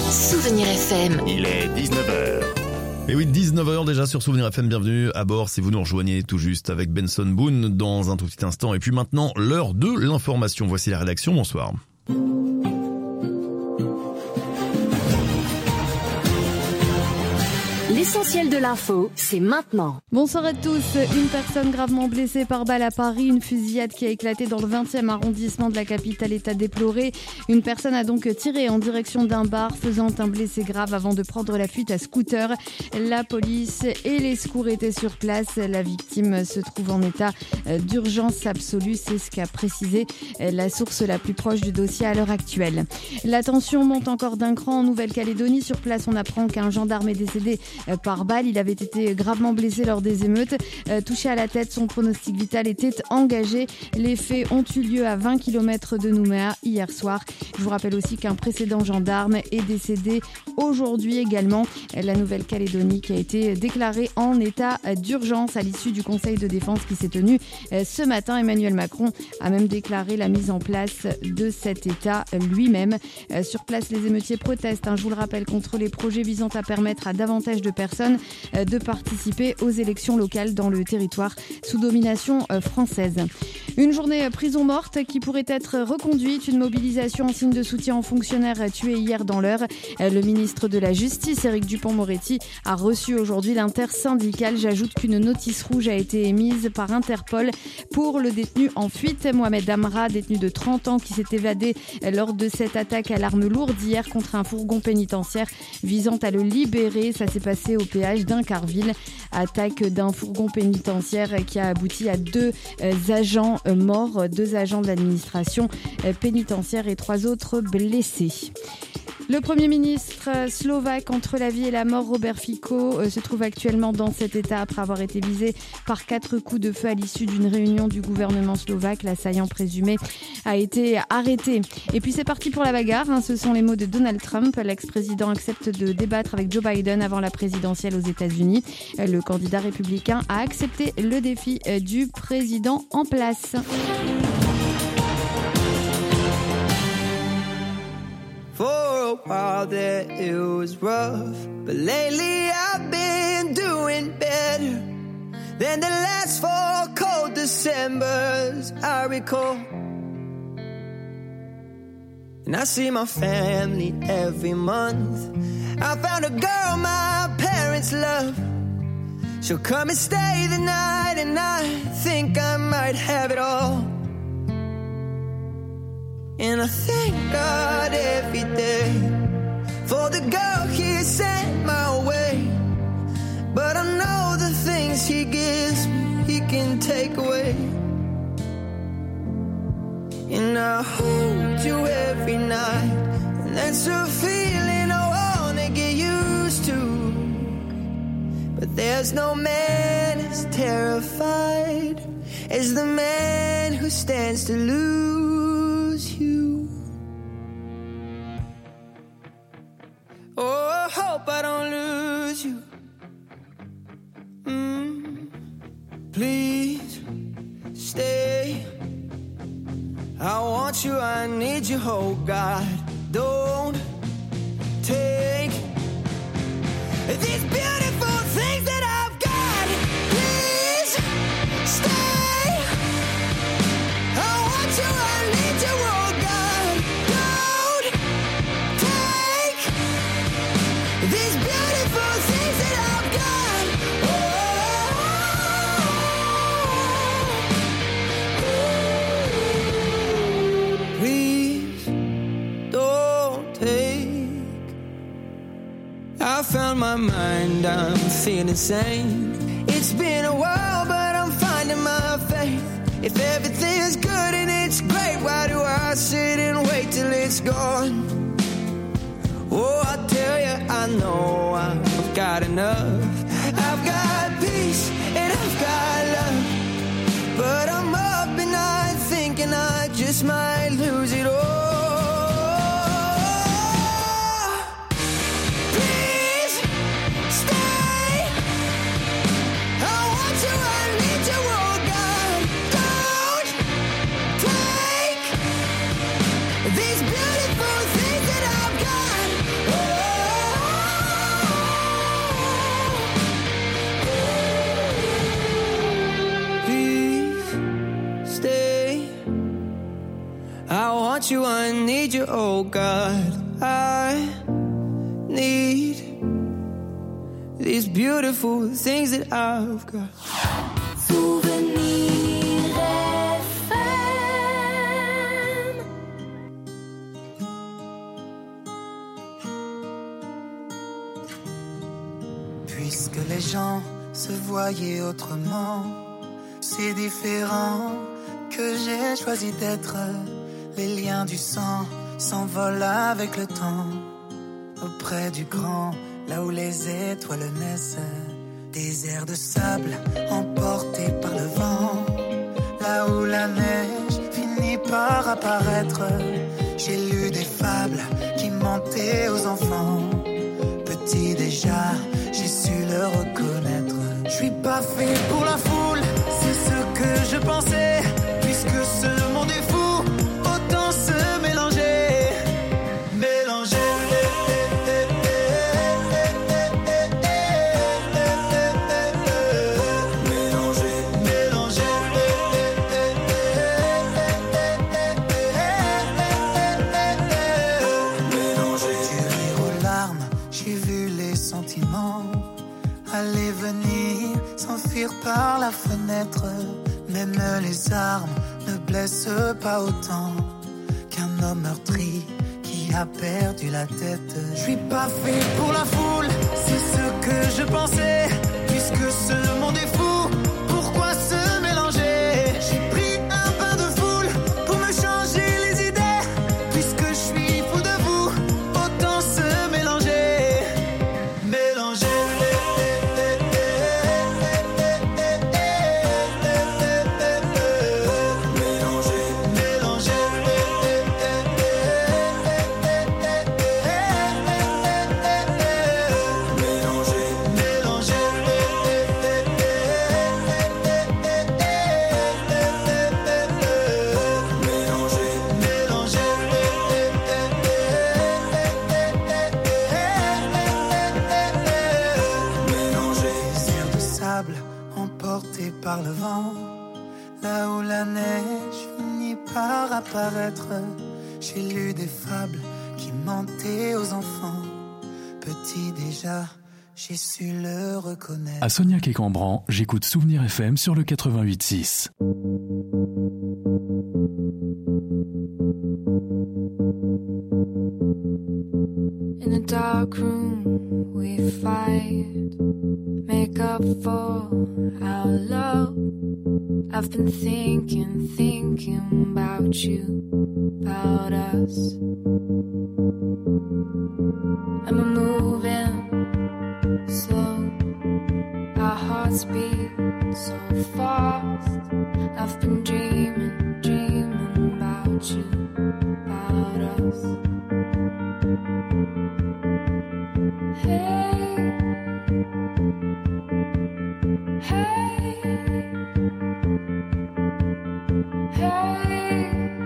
Souvenir FM. Il est 19h. Et oui, 19h déjà sur Souvenir FM, bienvenue à bord si vous nous rejoignez tout juste avec Benson Boone dans un tout petit instant. Et puis maintenant, l'heure de l'information. Voici la rédaction, bonsoir. L'essentiel de l'info, c'est maintenant. Bonsoir à tous. Une personne gravement blessée par balle à Paris. Une fusillade qui a éclaté dans le 20e arrondissement de la capitale est à déplorer. Une personne a donc tiré en direction d'un bar, faisant un blessé grave avant de prendre la fuite à scooter. La police et les secours étaient sur place. La victime se trouve en état d'urgence absolue. C'est ce qu'a précisé la source la plus proche du dossier à l'heure actuelle. La tension monte encore d'un cran en Nouvelle-Calédonie. Sur place, on apprend qu'un gendarme est décédé par balle. Il avait été gravement blessé lors des émeutes. Touché à la tête, son pronostic vital était engagé. Les faits ont eu lieu à 20 km de Nouméa hier soir. Je vous rappelle aussi qu'un précédent gendarme est décédé aujourd'hui également. La Nouvelle-Calédonie qui a été déclarée en état d'urgence à l'issue du Conseil de défense qui s'est tenu ce matin. Emmanuel Macron a même déclaré la mise en place de cet état lui-même. Sur place, les émeutiers protestent, je vous le rappelle, contre les projets visant à permettre à davantage de personnes de participer aux élections locales dans le territoire sous domination française. Une journée prison morte qui pourrait être reconduite, une mobilisation en signe de soutien aux fonctionnaires tués hier dans l'Eure. Le ministre de la Justice, Éric Dupond-Moretti, a reçu aujourd'hui l'intersyndicale. J'ajoute qu'une notice rouge a été émise par Interpol pour le détenu en fuite, Mohamed Amra, détenu de 30 ans qui s'est évadé lors de cette attaque à l'arme lourde hier contre un fourgon pénitentiaire visant à le libérer. Ça s'est passé au péage d'Incarville. Attaque d'un fourgon pénitentiaire qui a abouti à 2 agents morts, 2 agents de l'administration pénitentiaire et 3 autres blessés. Le Premier ministre slovaque entre la vie et la mort, Robert Fico, se trouve actuellement dans cet état après avoir été visé par 4 coups de feu à l'issue d'une réunion du gouvernement slovaque. L'assaillant présumé a été arrêté. Et puis c'est parti pour la bagarre, ce sont les mots de Donald Trump. L'ex-président accepte de débattre avec Joe Biden avant la présidentielle aux États-Unis. Le candidat républicain a accepté le défi du président en place. For a while there it was rough, but lately I've been doing better than the last 4 cold Decembers I recall. And I see my family every month. I found a girl my parents love. She'll come and stay the night, and I think I might have it all. And I thank God every day for the girl He sent my way. But I know the things He gives me, He can take away. And I hold you every night, and that's a feeling I wanna get used to. But there's no man as terrified as the man who stands to lose you. Oh, I hope I don't lose you. Please stay. I want you, I need you, oh God. Don't take these beautiful things that I've got. Please stay. I want you, I need you, oh God. Don't take these beautiful things that I've got. Please don't take. I found my mind, I'm feeling sane. It's been a while, but I'm finding my faith. If everything's good and it's great, why do I sit and wait till it's gone? Oh, I tell you, I know I've got enough. I've got peace and I've got love. But I'm up at night thinking I just might lose it all. Please stay. I want you, I need you, oh God. Don't take these beautiful things that I've got. Oh. oh God, I need these beautiful things that I've got. Souvenir FM. Puisque les gens se voyaient autrement, c'est différent que j'ai choisi d'être. Les liens du sang s'envolent avec le temps. Auprès du grand, là où les étoiles naissent. Des airs de sable emportés par le vent. Là où la neige finit par apparaître. J'ai lu des fables qui mentaient aux enfants. Petit déjà, j'ai su le reconnaître. Je suis pas fait pour la foule, c'est ce que je pensais. Puisque ce monde est fou, autant se mélanger. Mélanger. Aller venir s'enfuir par la fenêtre. Même les armes ne blessent pas autant qu'un homme meurtri qui a perdu la tête. Je suis pas fait pour la foule, c'est ce que je pensais. Puisque ce monde est fou, pourquoi se mélanger? J'ai pris un bain de foule pour me changer les idées. Puisque je suis fou de vous, autant se mélanger. Mélanger. Par le vent, là où la neige finit par apparaître. J'ai lu des fables qui mentaient aux enfants. Petit déjà, j'ai su le reconnaître. À Sognac et Cambran, j'écoute Souvenir FM sur le 88.6. In a dark room we fight, make up for our love. I've been thinking about you, about us. And we're moving slow, our hearts beat so fast. I've been dreaming about you, about us. Hey, hey, hey,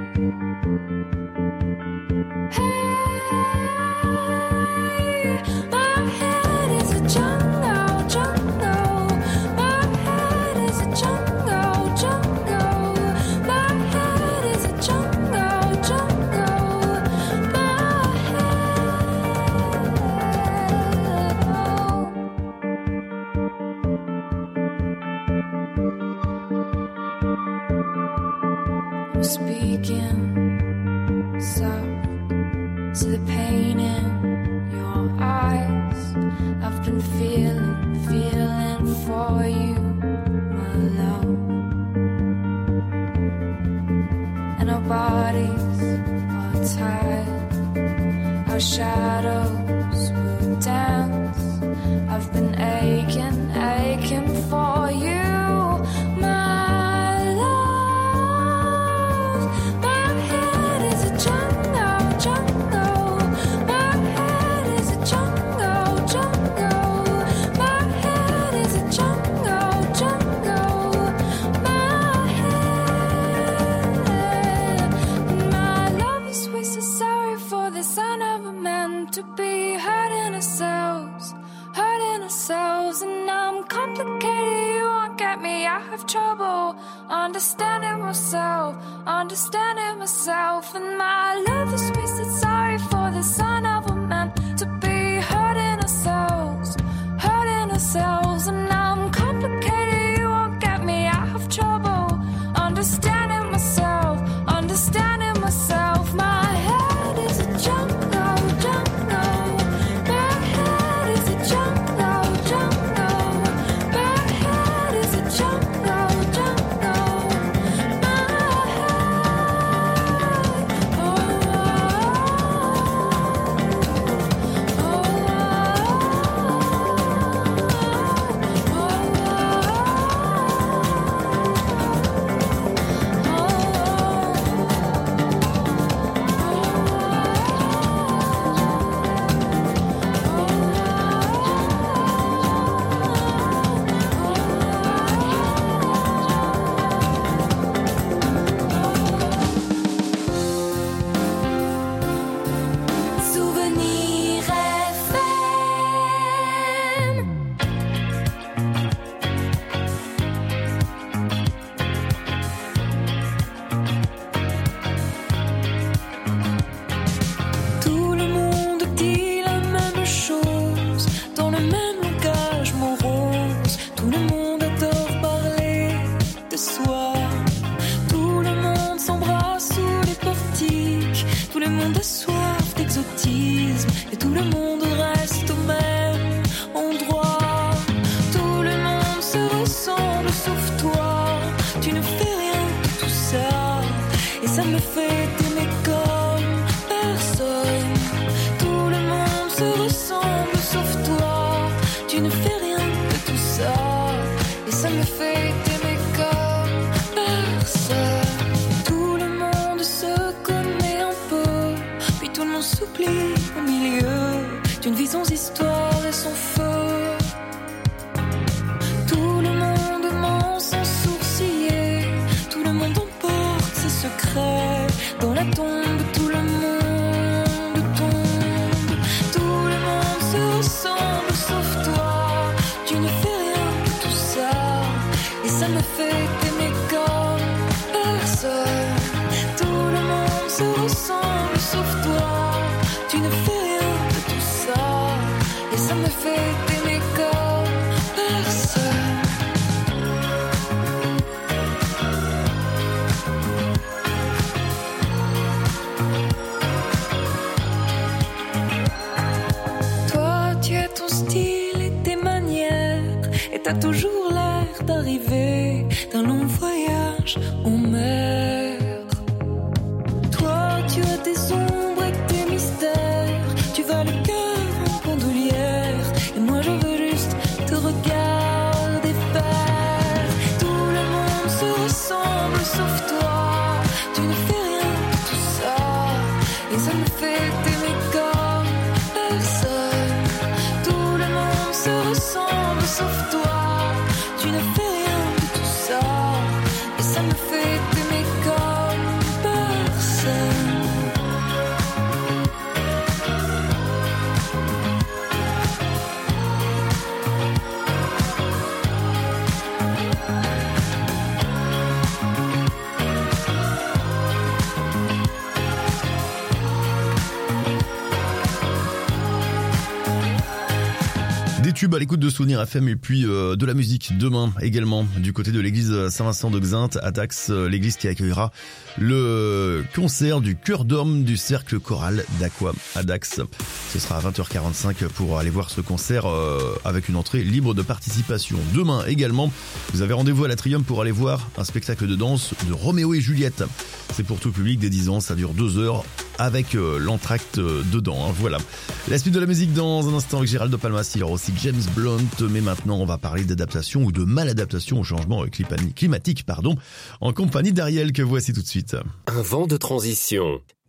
hey. My head is a jungle, jungle. My head is a jungle, jungle. My head is a jungle, jungle. My I'm speaking soft to the pain in your eyes. I've been feeling for you, my love. And our bodies are tied, our shadows will dance. I've been aching for you, my love. My head is a jungle, jungle. My head is a jungle, jungle. My head is a jungle, jungle. My head. My love is we're so sorry for the son of a man to be hurting ourselves. And I'm complicated, you are get me. I have trouble understanding myself, and my love is wasted. Sorry for the son of a man to be hurting ourselves, and I'm complicated. You won't get me. I have trouble understanding myself. My head is a jungle. My head is a jungle. My head is a jungle. My Souvenir FM. Tout le monde dit la même chose, dans le même langage morose. Tout le monde adore parler de soi. Tout le monde s'embrasse sous les portiques. Tout le monde a soif d'exotisme. Et tout le monde reste au même endroit. Tout le monde se ressemble sauf toi. Tu ne fais rien de tout ça. Et ça me fait t'aimer comme personne. Tout le monde se ressemble sauf toi. Tu ne fais rien de tout ça. Et ça me fait t'aimer comme personne. Tout le monde se connaît un peu. Puis tout le monde s'oublie au milieu d'une vie sans histoire et sans feu. Tout le monde ment sans sourciller. Tout le monde emporte ses secrets. Dans la tombe, tout le monde tombe. Tout le monde se ressemble sauf toi. Tu ne fais rien de tout ça. Et ça me fait t'aimer comme personne. Tout le monde se ressemble sauf toi. Tu ne fais rien de tout ça. Et ça me fait t'aimer comme personne. Toi, tu as ton style et tes manières. Et t'as toujours l'air d'arriver d'un long voyage en mer. Toi, tu as tes ombres et tes mystères. Tu vas le cœur en bandoulière. Et moi, je veux juste te regarder faire. Tout le monde se ressemble sauf toi. Tu ne fais rien de tout ça. Et ça me fait t'aimer comme personne. Tout le monde se ressemble sauf toi. Tu ne fais rien de tout ça. Et ça me fait t'aimer comme personne. Des tubes à l'écoute de Souvenir FM et puis de la musique demain également du côté de l'église Saint-Vincent de Xaintes à Dax, l'église qui accueillera le concert du chœur d'hommes du cercle choral d'Aqua à Dax. Ce sera à 20h45 pour aller voir ce concert avec une entrée libre de participation. Demain également, vous avez rendez-vous à l'Atrium pour aller voir un spectacle de danse de Roméo et Juliette. C'est pour tout public dès 10 ans, ça dure 2 heures avec l'entracte dedans. Hein, voilà. La suite de la musique dans un instant avec Gérald de Palmas, il y aura aussi James Blunt, mais maintenant on va parler d'adaptation ou de maladaptation au changement climatique, en compagnie d'Ariel que voici tout de suite. Un vent de transition.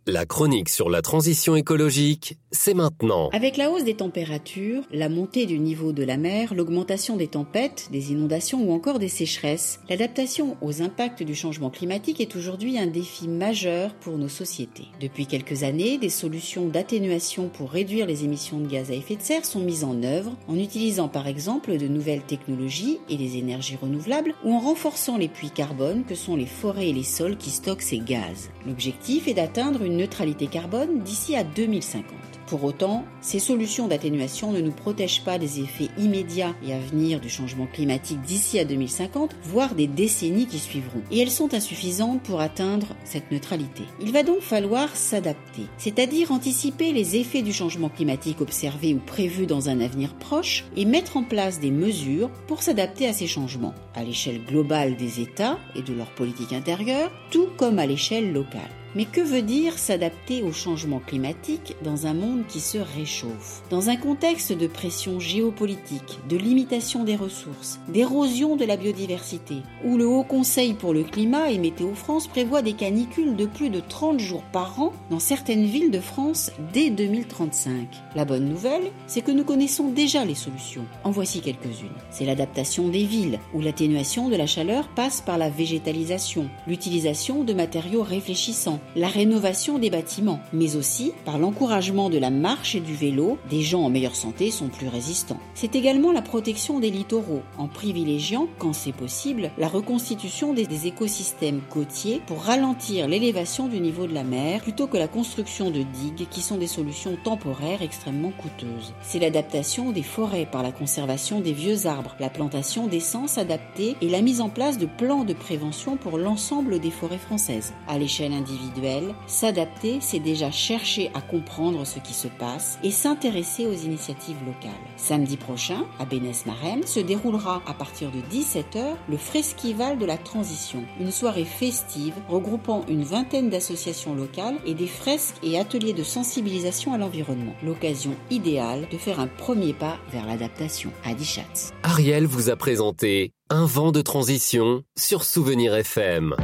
La chronique sur la transition écologique, c'est maintenant. Avec la hausse des températures, la montée du niveau de la mer, l'augmentation des tempêtes, des inondations ou encore des sécheresses, l'adaptation aux impacts du changement climatique est aujourd'hui un défi majeur pour nos sociétés. Depuis quelques années, des solutions d'atténuation pour réduire les émissions de gaz à effet de serre sont mises en œuvre en utilisant par exemple de nouvelles technologies et des énergies renouvelables ou en renforçant les puits carbone que sont les forêts et les sols qui stockent ces gaz. L'objectif est d'atteindre une neutralité carbone d'ici à 2050. Pour autant, ces solutions d'atténuation ne nous protègent pas des effets immédiats et à venir du changement climatique d'ici à 2050, voire des décennies qui suivront. Et elles sont insuffisantes pour atteindre cette neutralité. Il va donc falloir s'adapter, c'est-à-dire anticiper les effets du changement climatique observés ou prévus dans un avenir proche et mettre en place des mesures pour s'adapter à ces changements, à l'échelle globale des États et de leur politique intérieure, tout comme à l'échelle locale. Mais que veut dire s'adapter au changement climatique dans un monde qui se réchauffe? Dans un contexte de pression géopolitique, de limitation des ressources, d'érosion de la biodiversité, où le Haut Conseil pour le climat et Météo France prévoit des canicules de plus de 30 jours par an dans certaines villes de France dès 2035. La bonne nouvelle, c'est que nous connaissons déjà les solutions. En voici quelques-unes. C'est l'adaptation des villes, où l'atténuation de la chaleur passe par la végétalisation, l'utilisation de matériaux réfléchissants, la rénovation des bâtiments, mais aussi par l'encouragement de la marche et du vélo, des gens en meilleure santé sont plus résistants. C'est également la protection des littoraux, en privilégiant, quand c'est possible, la reconstitution des écosystèmes côtiers pour ralentir l'élévation du niveau de la mer, plutôt que la construction de digues qui sont des solutions temporaires extrêmement coûteuses. C'est l'adaptation des forêts par la conservation des vieux arbres, la plantation d'essences adaptées et la mise en place de plans de prévention pour l'ensemble des forêts françaises. À l'échelle individuelle, s'adapter, c'est déjà chercher à comprendre ce qui se passe et s'intéresser aux initiatives locales. Samedi prochain, à Bénesse-Marem, se déroulera à partir de 17h le Fresquival de la Transition, une soirée festive regroupant une vingtaine d'associations locales et des fresques et ateliers de sensibilisation à l'environnement. L'occasion idéale de faire un premier pas vers l'adaptation. Adi Schatz. Ariel vous a présenté Un vent de transition sur Souvenir FM.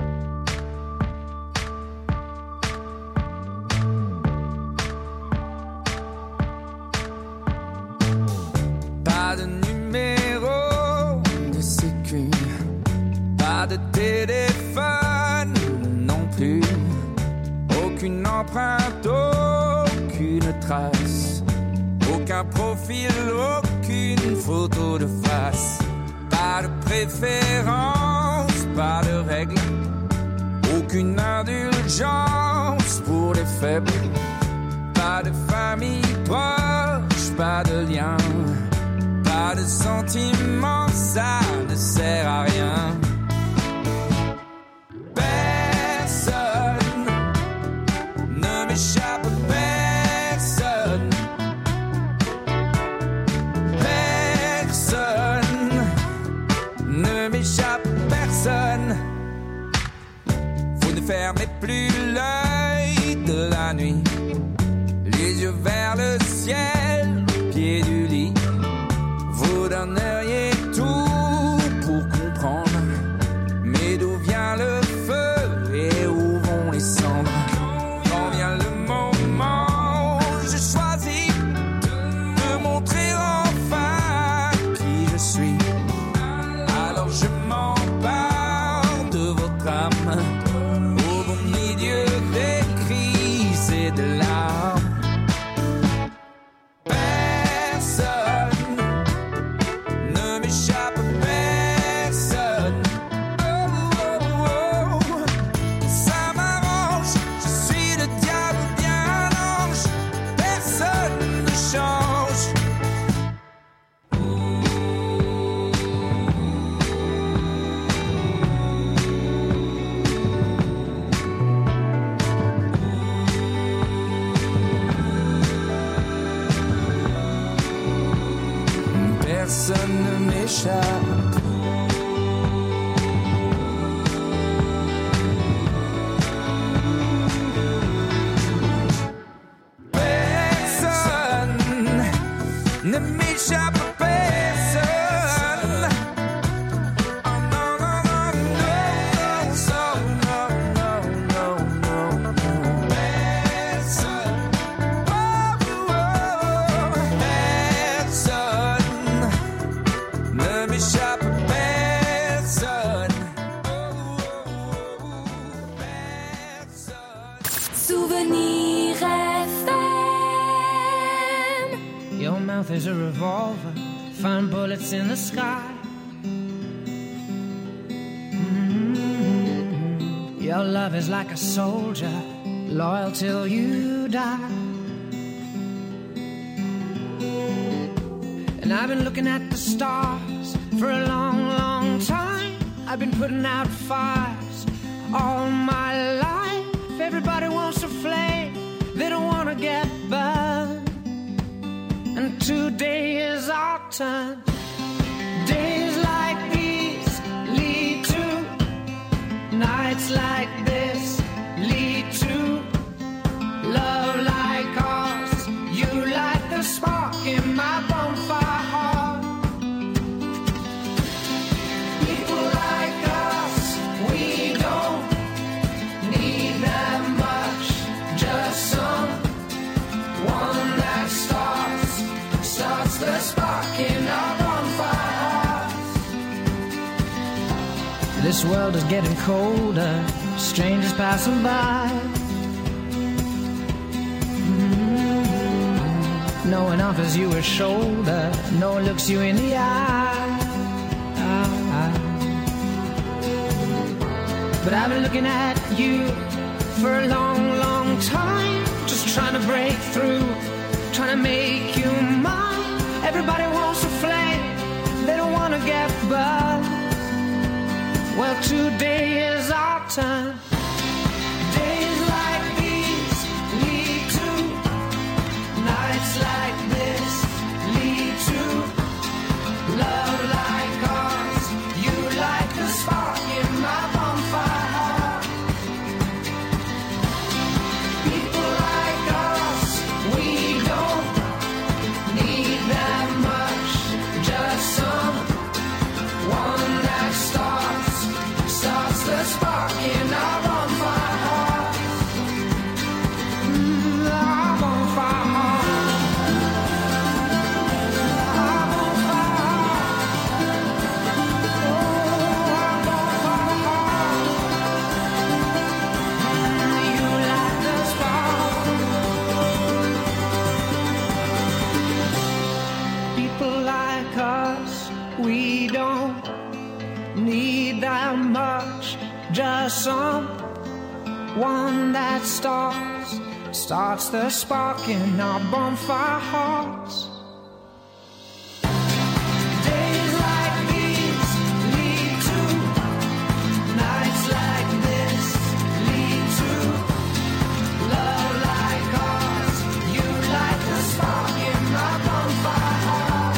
Pas de numéro de sécu, pas de téléphone non plus, aucune empreinte, aucune trace, aucun profil, aucune photo de face, pas de préférence, pas de règles, aucune indulgence pour les faibles, pas de famille proche, pas de lien. Pas de sentiments, ça ne sert à rien. Personne ne m'échappe, personne. Personne ne m'échappe, personne. Vous ne fermez plus l'œil de la nuit, les yeux vers le ciel, au pied du lit. Vous donneriez tout pour comprendre, mais d'où vient le feu et où vont les cendres? Quand vient le moment, je choisis de montrer enfin qui je suis. Alors je m'empare de votre âme, au beau milieu des cris et de larmes. Personne ne m'échappe. Personne ne m'échappe. Personne. Oh non, non, non, non, non, non, non, non, non. Your mouth is a revolver, find bullets in the sky. Your love is like a soldier, loyal till you die. And I've been looking at the stars for a long, long time. I've been putting out fires all my life. Everybody wants a flame, they don't want to get burned. And today is our turn. Days like these lead to nights like this, lead to love like ours. You light the spark in my bonfire heart. People like us, we don't need that much, just someone that starts the spark in our bonfire hearts. This world is getting colder, strangers passing by. No one offers you a shoulder, no one looks you in the eye. But I've been looking at you for a long, long time, just trying to break through, trying to make you mine. Everybody wants a flame, they don't want to get burned. Well, today is our turn. Days like these lead to nights like this, lead to love like ours. You light the spark in my bonfire heart. People like us, we don't need that much, just someone that starts the spark in our bonfire heart. Our bonfire heart. Our bonfire heart. Oh, our bonfire heart. You light the spark. People like us, we don't need that much, just someone that starts the spark in our bonfire hearts. Days like these lead to nights like this, lead to love like ours. You light the spark in my bonfire heart.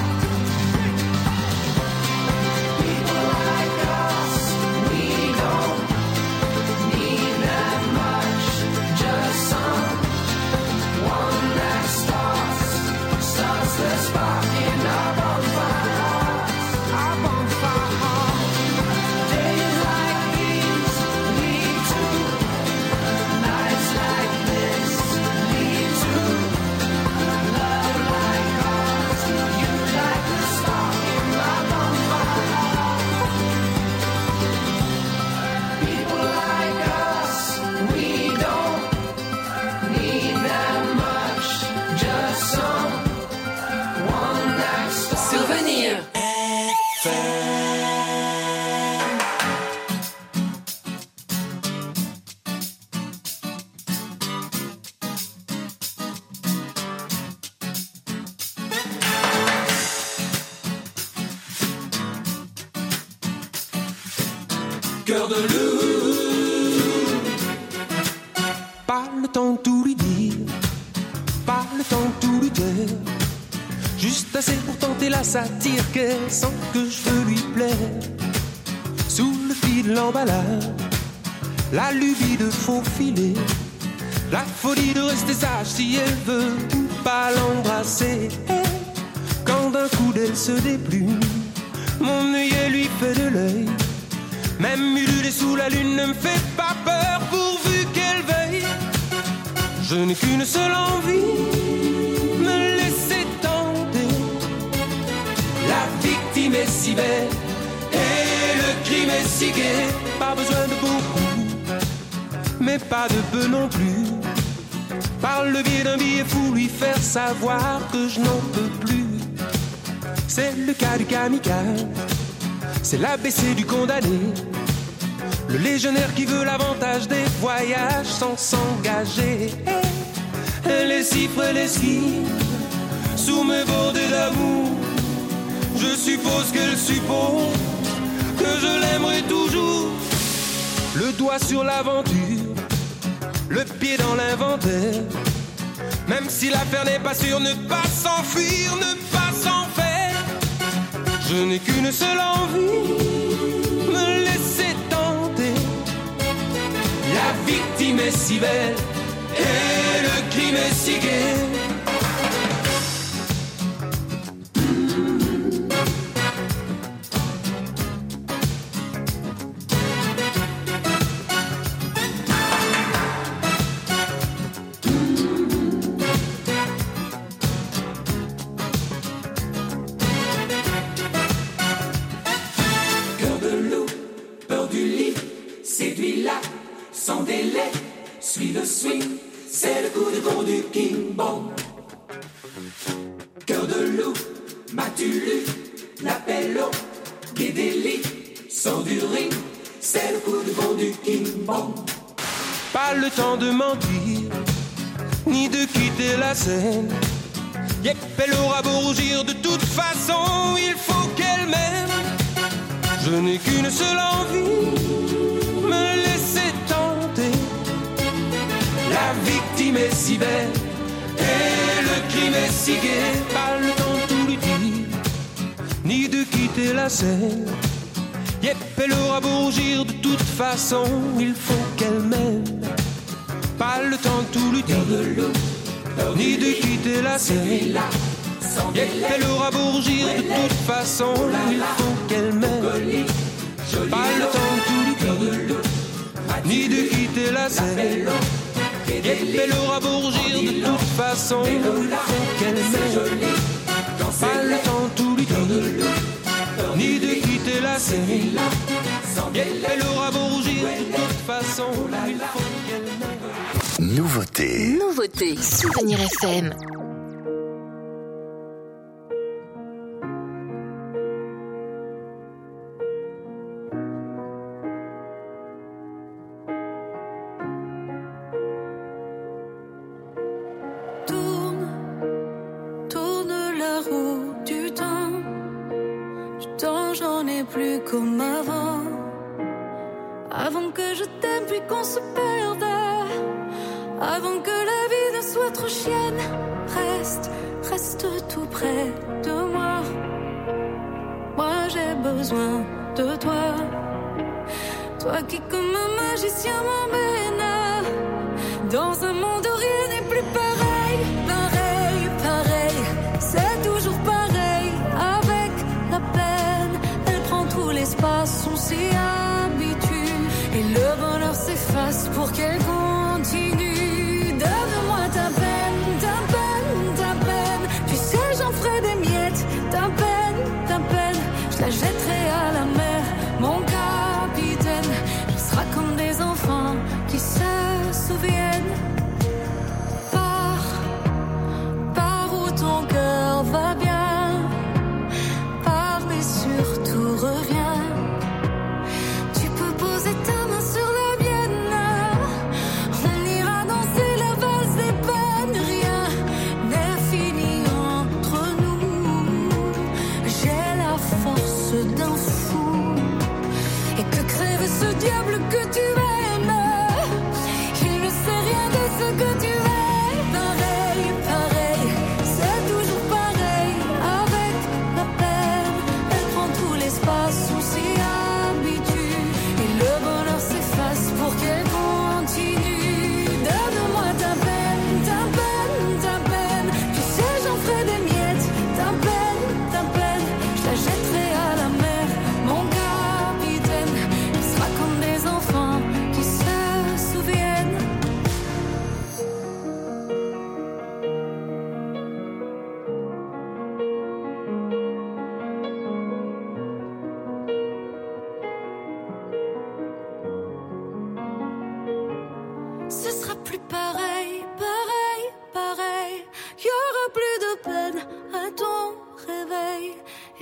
People like us, we don't need that much, just someone that starts the spark in our bonfire hearts. Our bonfire heart. Days like these lead to nights like this, lead to love like ours. You light the spark in my bonfire heart. People like us, we don't need that much, just someone that starts. Souvenir. Cœur de loup. Pas le temps de tout lui dire, pas le temps de tout lui dire. Juste assez pour tenter la satire qu'elle sent que je veux lui plaire. Sous le fil de l'emballage, la lubie de faufiler, la folie de rester sage si elle veut pas l'embrasser. Quand d'un coup d'elle se déplume, mon œillet lui fait de l'œil. Même ululer sous la lune ne me fait pas peur pourvu qu'elle veuille. Je n'ai qu'une seule envie, me laisser tenter. La victime est si belle et le crime est si gai. Pas besoin de beaucoup, mais pas de peu non plus. Par le biais d'un billet fou, lui faire savoir que je n'en peux plus. C'est le cas du kamikaze, c'est l'ABC du condamné, le légionnaire qui veut l'avantage des voyages sans s'engager. Les chiffres et les skis sous mes bordées d'amour. Je suppose qu'elle suppose que je l'aimerai toujours. Le doigt sur l'aventure, le pied dans l'inventaire. Même si l'affaire n'est pas sûre, ne pas s'enfuir, ne pas s'en faire. Je n'ai qu'une seule envie, me laisser tenter. La victime est si belle et le crime est si gai. Sans délai, suis le swing, c'est le coup de con du King Bong. Cœur de loup, m'as-tu lu l'appel au Guédéli, sort du ring, c'est le coup de con du King Bong. Pas le temps de mentir, ni de quitter la scène. Yep, elle aura beau rougir, de toute façon, il faut qu'elle m'aime. Je n'ai qu'une seule envie, me laisser tenter. La victime est si belle et le crime est si gai. Pas le temps de tout lui dire, ni de quitter la scène. Yep, elle aura beau rougir, de toute façon, il faut qu'elle m'aime. Pas le temps de tout lui dire, ni de quitter la scène. Yep, elle aura beau rougir, de toute façon, il faut qu'elle m'aime. Pas le temps de tout lui dire, ni de quitter la scène. Yep, elle aura beau rougir, de toute façon, il faut qu'elle m'aime. Pas le temps de tout lui dire, ni de quitter la scène. Yep, elle aura beau rougir, de toute façon, il faut qu'elle m'aime. Nouveauté. Nouveauté. Souvenir FM. Plus comme avant, avant que je t'aime puis qu'on se perde, avant que la vie ne soit trop chienne. Reste tout près de moi. Moi j'ai besoin de toi, toi qui comme un magicien m'emmène dans un monde où rien n'est plus pareil, pareil, c'est toujours pareil avec la peine. L'espace, on s'y habitue et le bonheur s'efface pour qu'elle continue. Donne-moi ta peine, tu sais j'en ferai des miettes. Ta peine, je la jetterai à la mer, mon capitaine. On sera comme des enfants qui se souviennent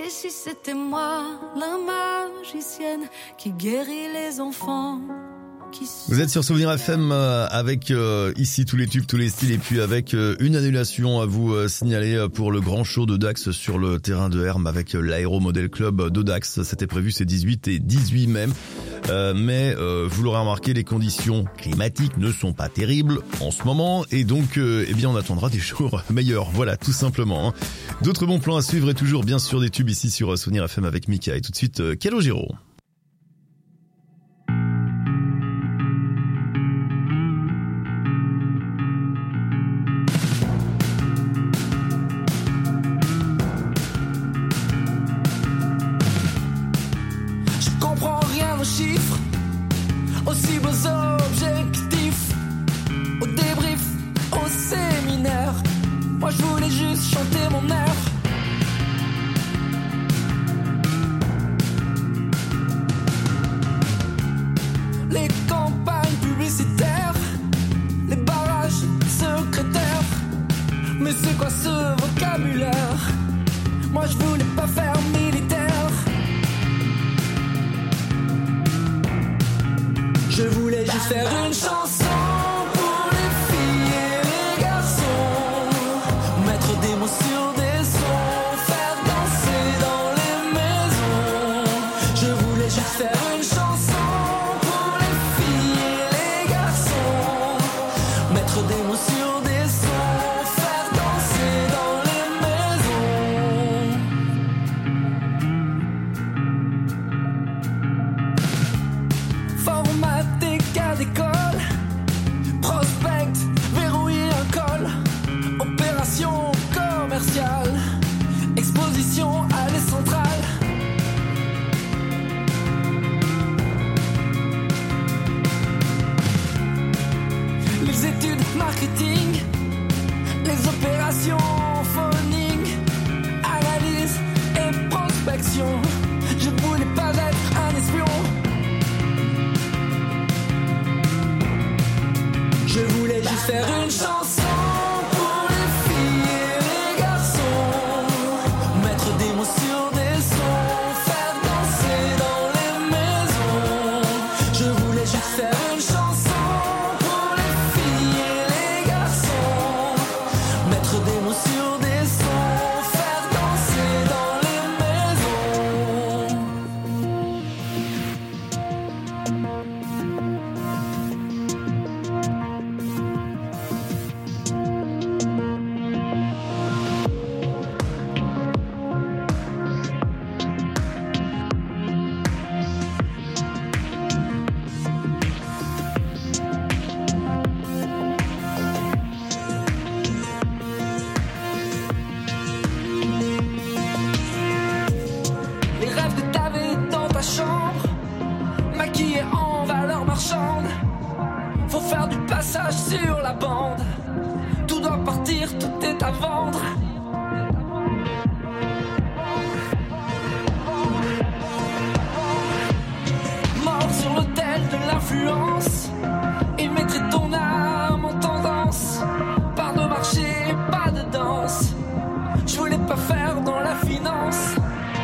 Et si c'était moi, la magicienne qui guérit les enfants? Vous êtes sur Souvenir FM avec ici tous les tubes, tous les styles et puis avec une annulation à vous signaler pour le grand show de Dax sur le terrain de Hermes avec l'Aéro Model Club de Dax. C'était prévu ces 18 et 18 mai. Mais vous l'aurez remarqué, les conditions climatiques ne sont pas terribles en ce moment et donc eh bien on attendra des jours meilleurs. Voilà, tout simplement. Hein. D'autres bons plans à suivre et toujours bien sûr des tubes ici sur Souvenir FM avec Mika. Et tout de suite, Calogero. Chiffres, aussi beaux objectifs, au débrief, au séminaire. Moi je voulais juste chanter mon air. Les campagnes publicitaires, les barrages secrétaires. Mais c'est quoi ce vocabulaire? Moi je voulais pas faire militaire. Je voulais juste faire une chanson pour les filles et les garçons, mettre des mots sur des sons, faire danser dans les maisons. Je voulais juste faire une chanson pour les filles et les garçons, mettre des mots sur des sons, faire danser dans les maisons. Formater cas d'école, prospect, verrouiller un col, opération commerciale, exposition à l'est centrale. Les études marketing, les opérations phoning, analyse et prospection. Je voulais pas être un espion. Je voulais juste faire une chanson pour les filles et les garçons, mettre des mots sur des sons, faire danser dans les maisons. Je voulais juste faire une chanson pour les filles et les garçons, mettre des mots sur des sons, faire danser dans les maisons. Les rêves que t'avais dans ta chambre, maquillés en valeur marchande. Faut faire du passage sur la bande. Tout doit partir, tout est à vendre. Mort sur l'autel de l'influence, et mettrait ton âme en tendance. Pas de marché, pas de danse. Je voulais pas faire dans la finance.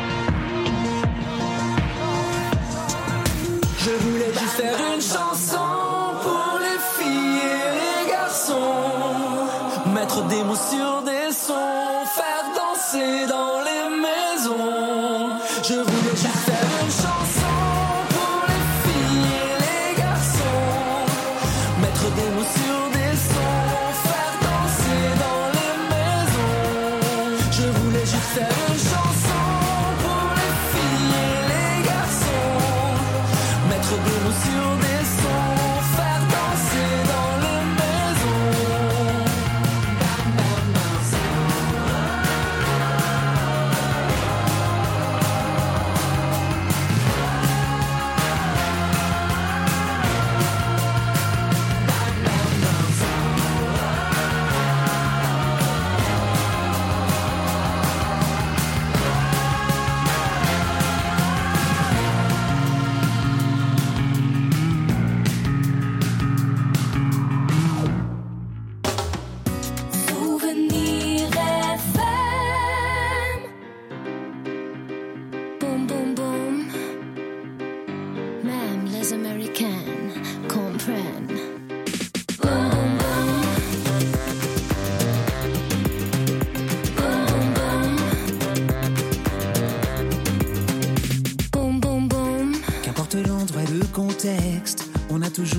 Je voulais juste faire une chanson pour les filles et les garçons, mettre des mots sur des sons, faire danser dans les maisons. Je voulais juste faire une chanson pour les filles et les garçons, mettre des mots sur des sons, faire danser dans les maisons. Je voulais juste faire une chanson pour les filles et les garçons, mettre des mots sur des sons, faire danser dans les maisons.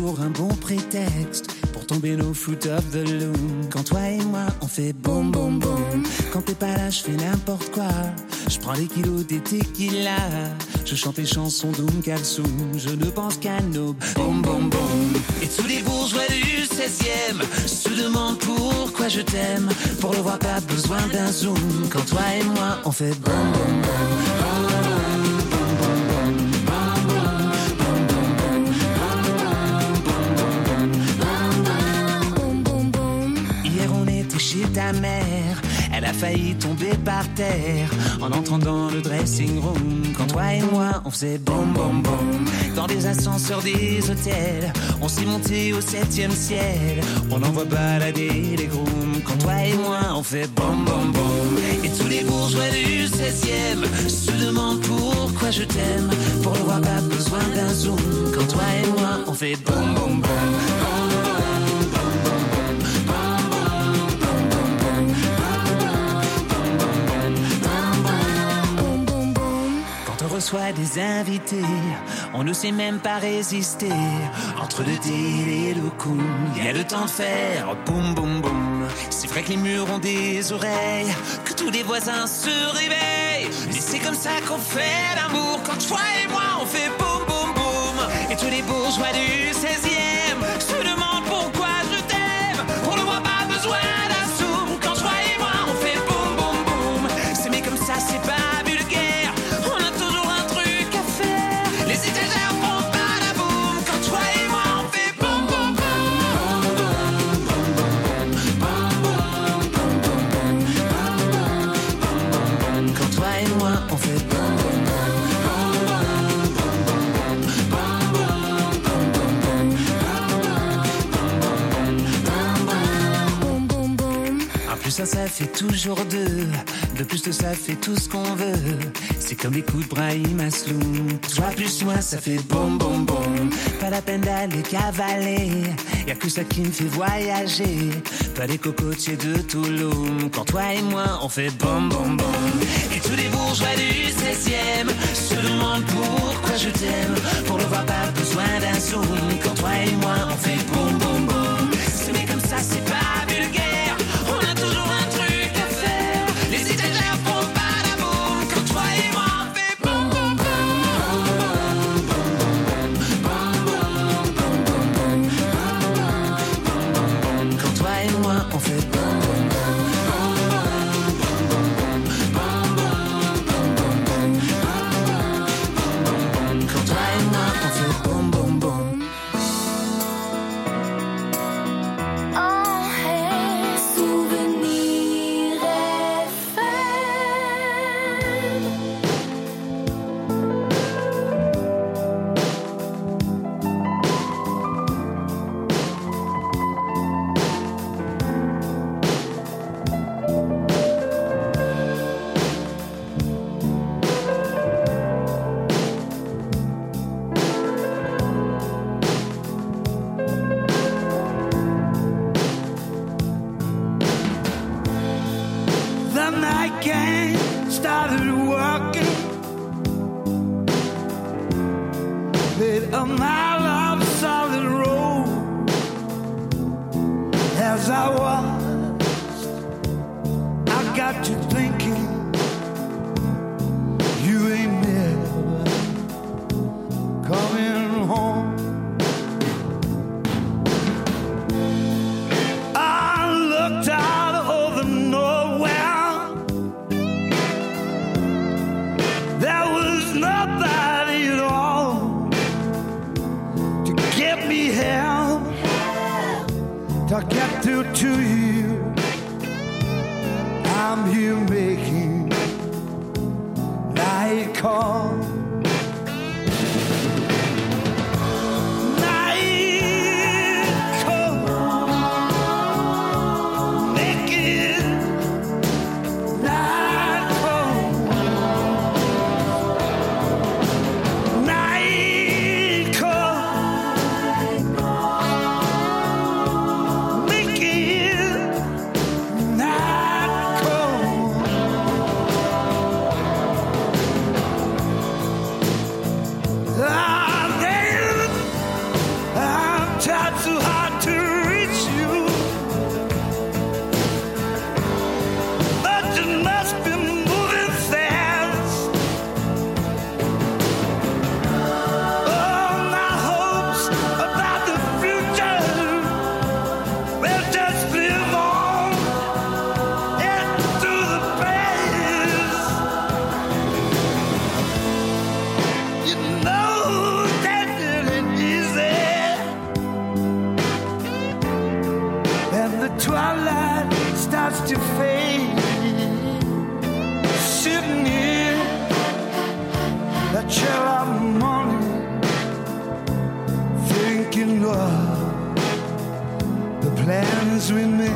toujours un bon prétexte pour tomber nos foot of the loom. Quand toi et moi on fait boum boum boum. Quand t'es pas là je fais n'importe quoi. Je prends les kilos des tequila. Je chante les chansons d'Oum Kalsoum. Je ne pense qu'à nos boum boum boum. Et tous les bourgeois du 16e se demandent pourquoi je t'aime. Pour le voir pas besoin d'un zoom. Quand toi et moi on fait boum boum boum. Hier on était chez ta mère. Elle a failli tomber par terre en entrant dans le dressing room. Quand toi et moi on faisait boum boum boum. Dans les ascenseurs des hôtels, on s'est monté au 7e ciel. On envoie balader les grooms. Quand toi et moi on fait boum boum boum. Et tous les bourgeois du 16e se demandent pourquoi je t'aime. Pour le voir pas besoin d'un zoom. Quand toi et moi on fait boum boum boum. Reçoit des invités, on ne sait même pas résister. Entre le deal et le coup, il y a le temps de faire boum boum boum. C'est vrai que les murs ont des oreilles, que tous les voisins se réveillent. Mais c'est comme ça qu'on fait l'amour. Quand toi et moi on fait boum boum boum. Et tous les bourgeois du 16e se demandent pourquoi je t'aime. On ne voit pas besoin d'un zoom. Quand toi et moi on fait boum boum boum. C'est mais comme ça c'est pas vulgaire. Ça fait toujours deux. De plus de ça fait tout ce qu'on veut. C'est comme les coups de Brahim Asloum. Toi plus moi ça fait boum boum boum. Pas la peine d'aller cavaler. Y'a que ça qui me fait voyager. Pas les cocotiers de Toulouse. Quand toi et moi on fait boum boum boum. Et tous les bourgeois du 16e se demandent pourquoi je t'aime. Pour le voir pas besoin d'un zoom. Quand toi et moi on fait boum boum boum. C'est mais comme ça c'est pas vulgaire. plans with me.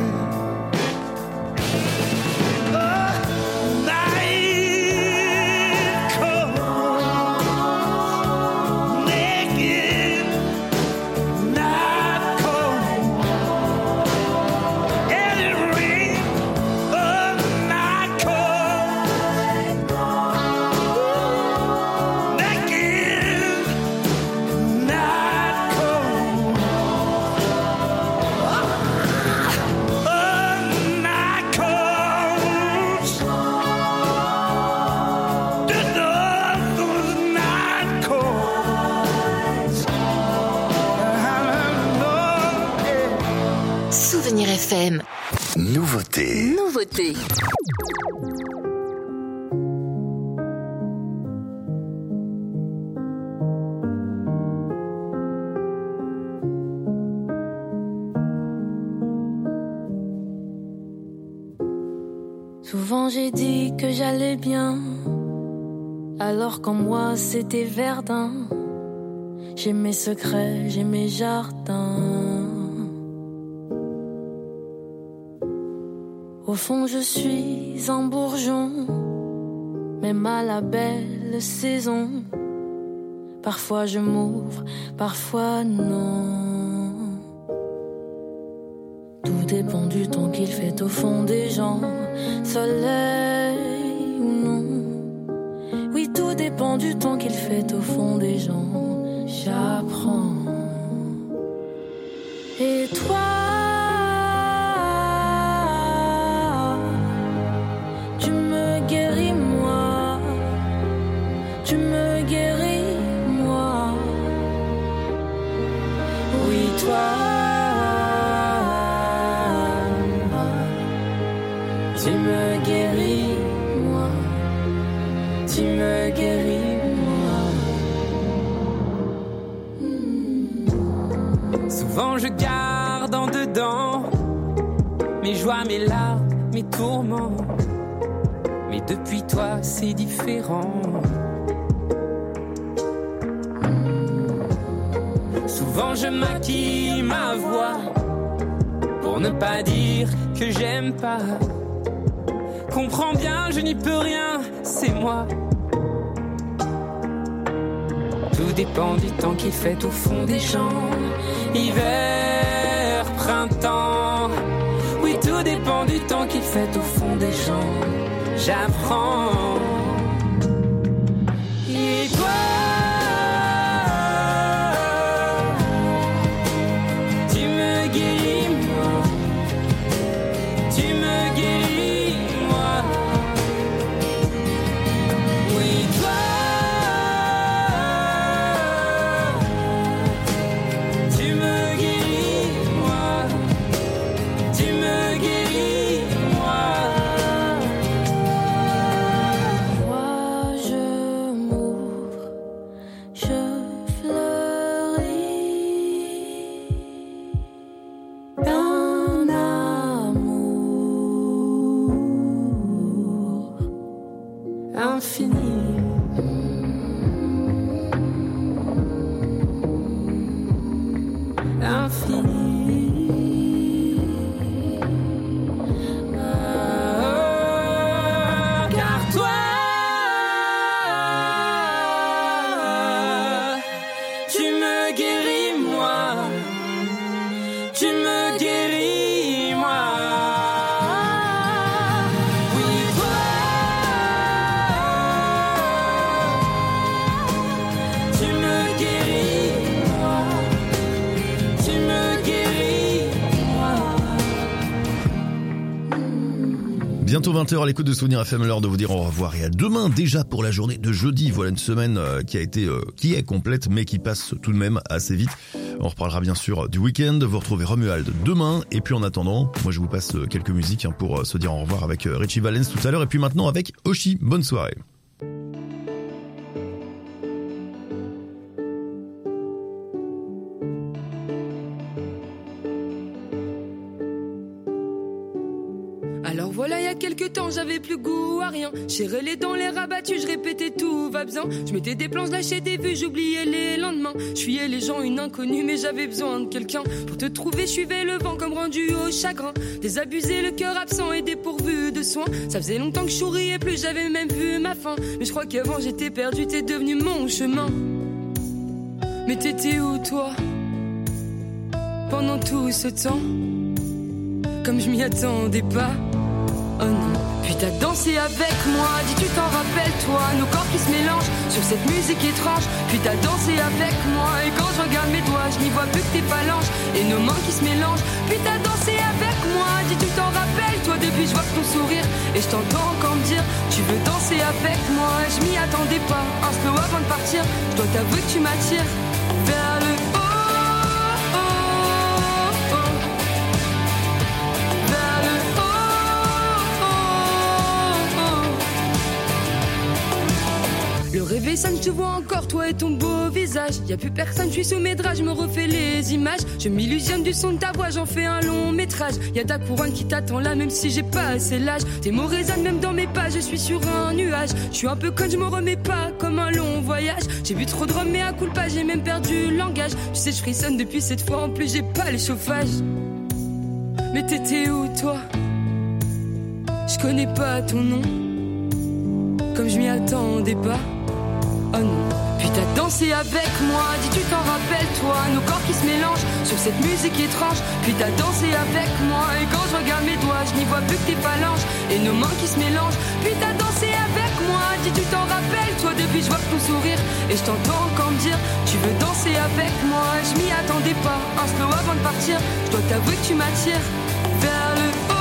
Souvenir FM. Nouveauté. Nouveauté. Souvent j'ai dit que j'allais bien, alors qu'en moi c'était verdun. J'ai mes secrets, j'ai mes jardins. Au fond je suis un bourgeon, même à la belle saison. Parfois je m'ouvre, parfois non. Tout dépend du temps qu'il fait au fond des gens, soleil ou non. Oui, tout dépend du temps qu'il fait au fond des gens. J'apprends. Et toi, tu me guéris moi, tu me guéris moi. Oui, toi, tu me guéris moi, tu me guéris moi. Souvent je garde en dedans mes joies, mes larmes, mes tourments. Mais depuis toi c'est différent. Souvent je maquille ma voix pour ne pas dire que j'aime pas. Comprends bien, je n'y peux rien, c'est moi. Tout dépend du temps qu'il fait au fond des champs. Hiver, printemps. Oui, tout dépend du temps qu'il fait au fond des champs. J'apprends. Et toi, tu me guéris moi, tu me guéris moi. Oui, toi, tu me guéris moi, tu me guéris moi. Moi je m'ouvre, je fleuris d'un amour infini. Infini. Car toi, tu me guéris moi, tu me guéris moi. Oui, toi, tu me guéris moi, tu me guéris moi. Bientôt 20h à l'écoute de Souvenir FM, l'heure de vous dire au revoir et à demain déjà pour la journée de jeudi. Voilà une semaine qui est complète mais qui passe tout de même assez vite. On reparlera bien sûr du week-end, vous retrouvez Romuald demain et puis en attendant, moi je vous passe quelques musiques pour se dire au revoir avec Richie Valens tout à l'heure et puis maintenant avec Oshi. Bonne soirée. Alors voilà, il y a quelques temps, j'avais plus goût à rien. J'ai relais dans les rabattus, je répétais tout va bien. Je mettais des plans, je lâchais des vues, j'oubliais les lendemains. Je fuyais les gens, une inconnue, mais j'avais besoin de quelqu'un. Pour te trouver, je suivais le vent comme rendu au chagrin. Désabusé, le cœur absent et dépourvu de soins. Ça faisait longtemps que je souriais plus, j'avais même vu ma fin. Mais je crois qu'avant j'étais perdu, t'es devenu mon chemin. Mais t'étais où toi pendant tout ce temps? Comme je m'y attendais pas. Oh non. Puis t'as dansé avec moi, dis tu t'en rappelles toi. Nos corps qui se mélangent sur cette musique étrange. Puis t'as dansé avec moi. Et quand je regarde mes doigts, je n'y vois plus que tes phalanges et nos mains qui se mélangent. Puis t'as dansé avec moi, dis tu t'en rappelles toi. Depuis je vois que ton sourire et je t'entends encore me dire tu veux danser avec moi. Je m'y attendais pas, un slow avant de partir. Je dois t'avouer que tu m'attires vers le haut. Le réveil sonne, je te vois encore, toi et ton beau visage. Y'a plus personne, je suis sous mes draps, je me refais les images. Je m'illusionne du son de ta voix, j'en fais un long métrage. Y'a ta couronne qui t'attend là, même si j'ai pas assez l'âge. Tes mots résonnent même dans mes pas, je suis sur un nuage. Je suis un peu conne, je me remets pas, comme un long voyage. J'ai bu trop de rhum, mais à coup de pas, j'ai même perdu le langage. Tu sais, je frissonne depuis cette fois, en plus j'ai pas le chauffage. Mais t'étais où toi? Je connais pas ton nom, comme je m'y attendais pas. Oh non. Puis t'as dansé avec moi, dis tu t'en rappelles toi. Nos corps qui se mélangent sur cette musique étrange. Puis t'as dansé avec moi. Et quand je regarde mes doigts, je n'y vois plus que tes phalanges et nos mains qui se mélangent. Puis t'as dansé avec moi, dis tu t'en rappelles toi. Depuis je vois que ton sourire et je t'entends encore me dire tu veux danser avec moi. Je m'y attendais pas, un slow avant de partir. Je dois t'avouer que tu m'attires vers le haut.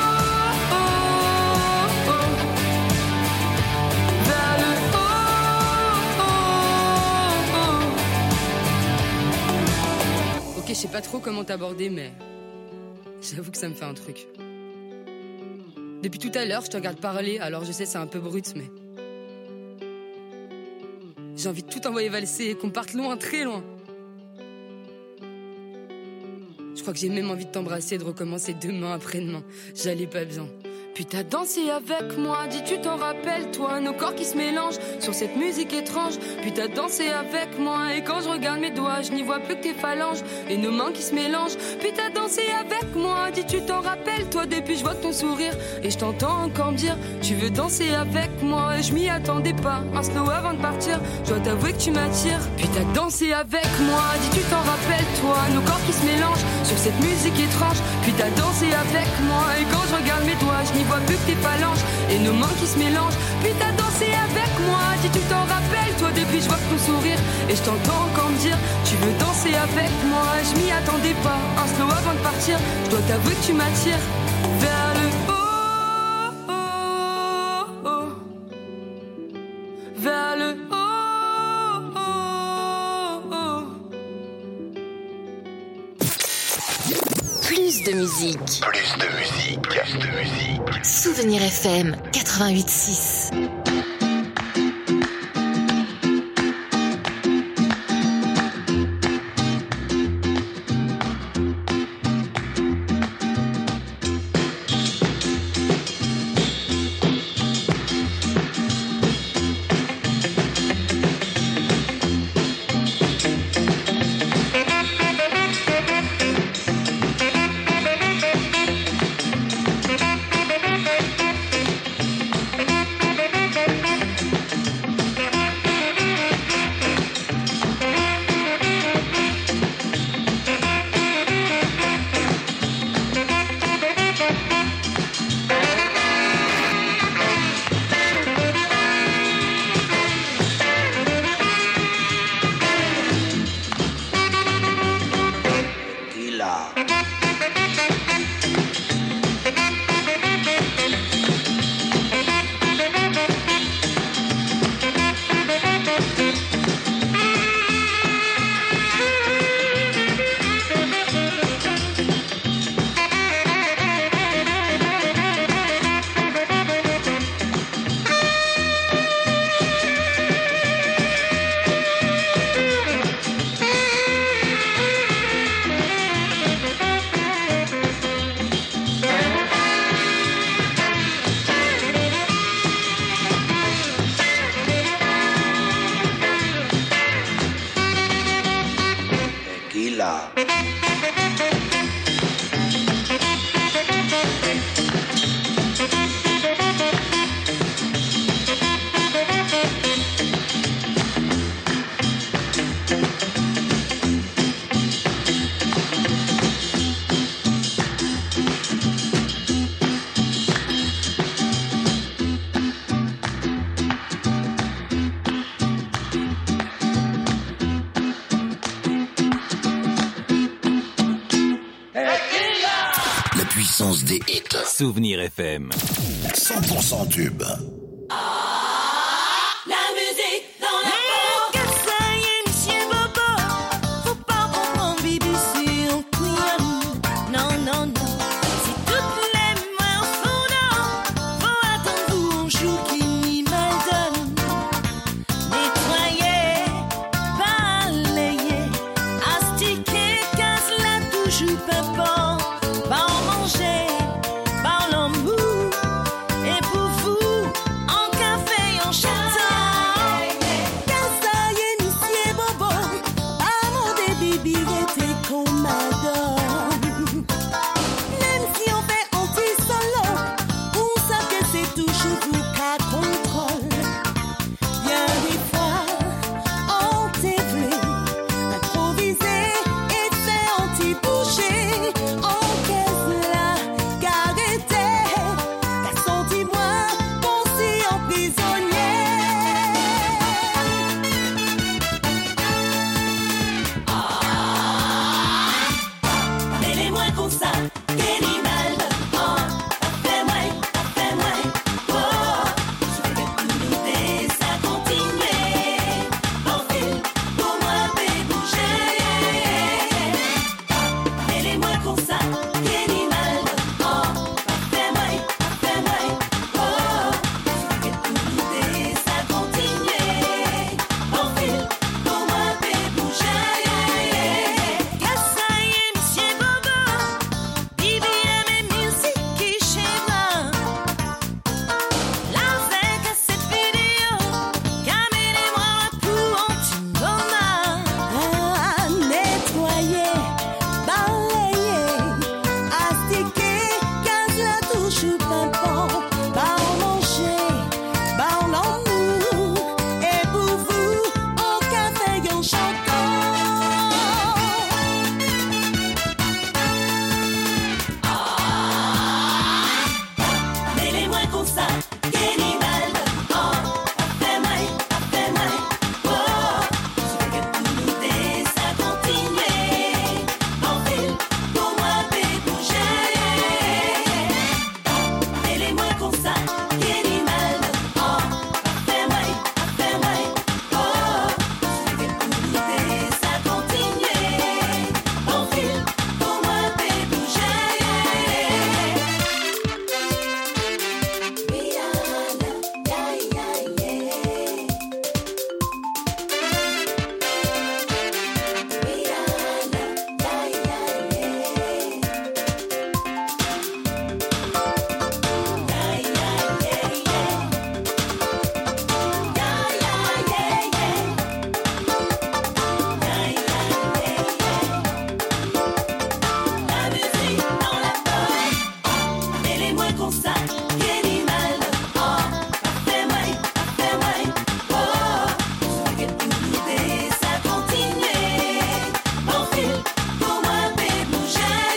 Je sais pas trop comment t'aborder, mais j'avoue que ça me fait un truc. Depuis tout à l'heure, je te regarde parler, alors je sais c'est un peu brut, mais j'ai envie de tout envoyer valser et qu'on parte loin, très loin. Je crois que j'ai même envie de t'embrasser et de recommencer demain après-demain. J'allais pas bien. Puis t'as dansé avec moi, dis tu t'en rappelles toi. Nos corps qui se mélangent sur cette musique étrange. Puis t'as dansé avec moi. Et quand je regarde mes doigts, je n'y vois plus que tes phalanges et nos mains qui se mélangent. Puis t'as dansé avec moi, dis tu t'en rappelles toi. Depuis je vois ton sourire et je t'entends encore me dire tu veux danser avec moi. Et je m'y attendais pas, un slow avant de partir. Je dois t'avouer que tu m'attires. Puis t'as dansé avec moi, dis tu t'en rappelles toi. Nos corps qui se mélangent sur cette musique étrange. Puis t'as dansé avec moi. Et quand je regarde mes doigts, je n'y vois plus que tes phalanges et nos mains qui se mélangent. Puis t'as dansé avec moi, dis tu t'en rappelles toi. Depuis je vois que ton sourire et je t'entends encore me dire tu veux danser avec moi. Je m'y attendais pas, un slow avant de partir. Je dois t'avouer que tu m'attires vers le haut, vers le haut. Plus de musique. Plus de musique. Plus de musique. Souvenir FM 88.6. puissance des hits. Souvenir FM. 100% tube. La musique dans la peau. Ça y est, monsieur Bobo, faut pas prendre BBC en couillon. Non, non, non. Si toutes les mains sont non, faut attendre vous un jour qui m'y m'adonne. Nettoyer, balayer, astiquer, casse la toujours pas bon. Pas en manger, pas en l'amour. Et pour vous, en café, en chantant. Casa y monsieur Bobo, amour des bibi était comme madame. Même si on fait anti-solo, on sait que c'est toujours vous qu'à contrôle. Bien des fois, on t'éveille, improviser et fait anti-bouger. En caisse là, carrété, t'as senti moi, pensé en prisonnier. Mêlez-moi comme ça, Kenny Mal. Oh, fais-moi, oh. Je vais tout noter, ça continue. Bon fil, pour moi, fais bouger. Mêlez-moi comme ça, Kenny Mal. Oh, fais-moi, oh. Je vais tout noter, ça continue. Bon fil, pour moi, fais bouger. Casa y est, monsieur Bobo, Bibi aime musique qui chez moi. Avec cette vidéo, caméra-moi pour Antigona. Nettoyer, balayer, astiquer, casse la touche ou pimpon. Pas manger, pas l'amour. Et pour vous, au café en chantant. Mêlez-moi comme ça, Kenny Mal. Oh, fais-moi, oh. Je vais tout noter, ça continue. Bon fil, pour moi, fais bouger. Mêlez-moi comme ça, Kenny Mal. Oh, fais-moi, oh. Je vais tout noter, ça continue. Bon fil, pour moi, fais bouger. La musique dans la peau. Mêlez-moi comme ça, Kenny Mal. Oh, fais-moi, oh. Je vais tout noter, ça continue. Bon fil, pour moi, fais bouger.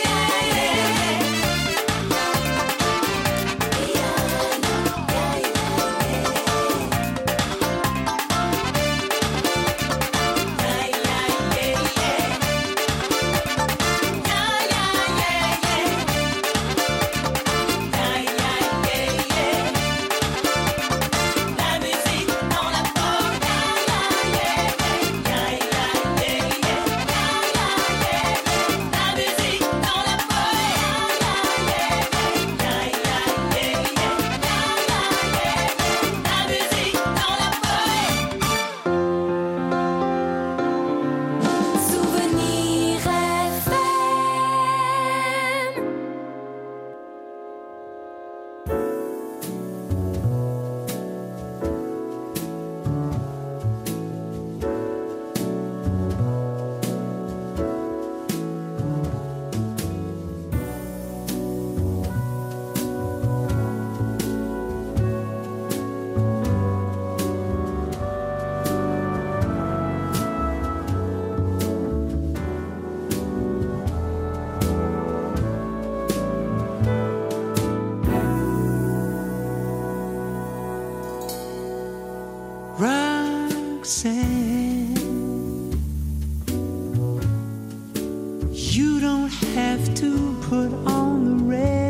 La musique dans la peau. La musique dans la Souvenir FM. Roxanne, you don't have to put on the red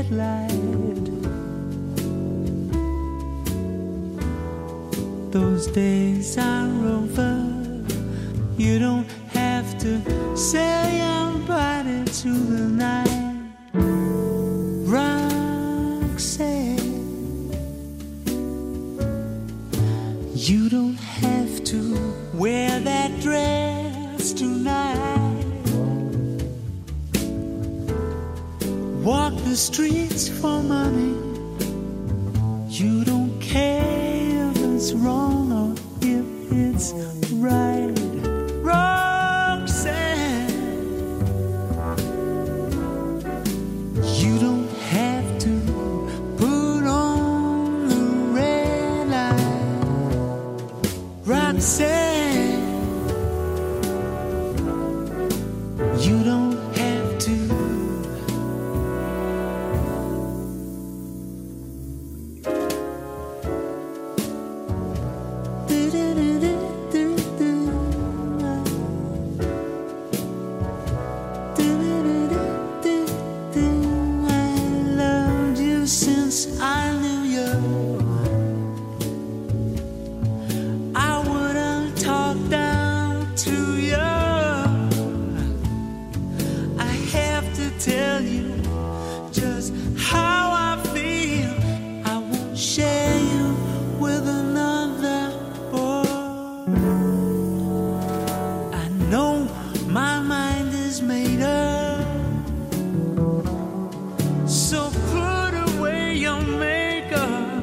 those days are over. You don't have to sell your body to the night. Roxanne, you don't have to wear that dress tonight. Walk the streets for money. You don't care if it's wrong or if it's right. Roxanne, you don't have to put on the red light. Roxanne, you don't have to. Tell you just how I feel. I won't share you with another boy. I know my mind is made up, so put away your makeup.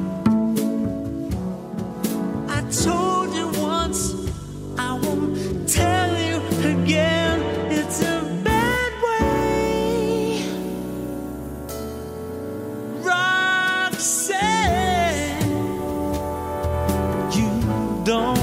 I told you once, I won't tell you again. It's a don't